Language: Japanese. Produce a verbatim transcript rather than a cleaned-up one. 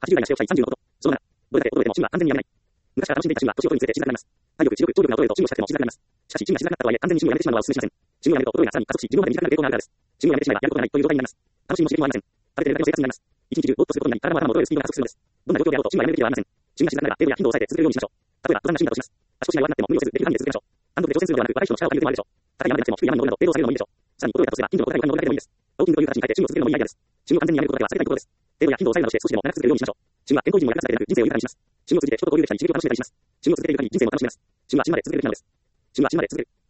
はちじゅう代の視聴者にさんじゅうのこと。そのなな、どれだけ衰えても趣味は完全にやめない。昔から楽しんでいた趣味は年を取るにつれて静かになります。体力、知力、聴力が衰えると趣味をしたくても静かになります。しかし、趣味が静かになったとはいえ、完全に趣味をやめてしまうのはお勧めしません。趣味をやめると衰えがさらに加速し、寿命まで短くなる傾向があるからです。趣味をやめてしまえばやることがないという状態になります。楽しみも刺激もありません。食べているだけの生活になります。一日中ぼーっとすることになり、体も頭も衰えるスピードが加速するのです。どんな状況であろうと趣味はやめるべきではありません。趣味が静かになれば、程度や頻度を抑えて続けるようにしましょう。例えば、不安な趣味だとします。足腰が弱くなっても無理をせず、できる範囲で続けましょう。単独で挑戦するのではなく、若い人の力を借りるでもあるでしょう。高い山でなくても低い山に登るなど、程度を下げるのもいいでしょう。さらに、衰えたとすれば、頻度の高い他に登るだけでもいいです。ウォーキングという形に変えて趣味を続けるのもいいアイデアです。趣味を完全にやめることだけは避けたいことです。程度や頻度を抑えるなどして少しでも長く続けるようにしましょう。趣味は健康維持にも役立つだけでなく、人生を豊かにします。趣味を通じて人と交流できたり、刺激を楽しめたりします。趣味を続けている限り人生も楽しめます。趣味は死ぬまで続けるべきなのです。趣味は死ぬまで続ける。